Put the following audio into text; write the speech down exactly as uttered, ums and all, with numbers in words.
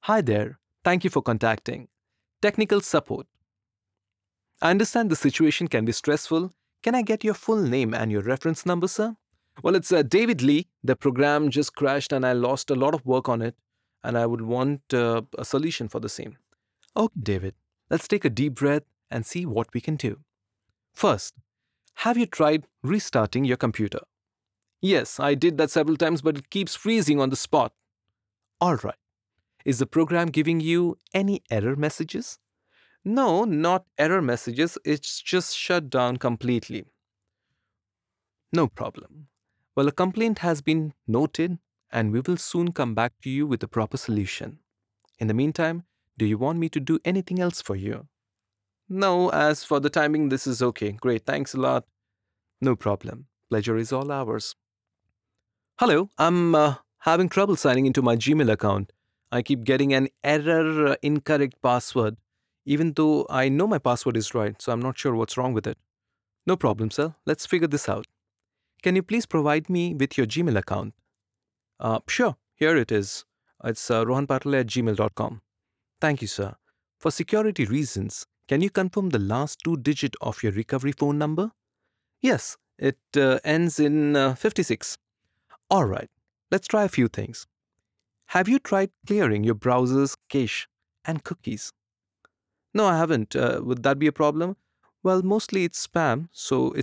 Hi there. Thank you for contacting Technical Support. I understand the situation can be stressful. Can I get your full name and your reference number, sir? Well, it's uh, David Lee. The program just crashed and I lost a lot of work on it, and I would want uh, a solution for the same. Okay, David. Let's take a deep breath and see what we can do. First, have you tried restarting your computer? Yes, I did that several times, but it keeps freezing on the spot. All right. Is the program giving you any error messages? No, not error messages. It's just shut down completely. No problem. Well, a complaint has been noted, and we will soon come back to you with a proper solution. In the meantime, do you want me to do anything else for you? No, as for the timing, this is okay. Great, thanks a lot. No problem. Pleasure is all ours. Hello, I'm uh, having trouble signing into my Gmail account. I keep getting an error uh, incorrect password, even though I know my password is right, so I'm not sure what's wrong with it. No problem, sir. Let's figure this out. Can you please provide me with your Gmail account? Uh, sure, here it is. It's uh, rohanpatel at gmail dot com. Thank you, sir. For security reasons, can you confirm the last two digit of your recovery phone number? Yes, it uh, ends in uh, fifty-six. All right, let's try a few things. Have you tried clearing your browser's cache and cookies? No, I haven't. Uh, would that be a problem? Well, mostly it's spam, so it's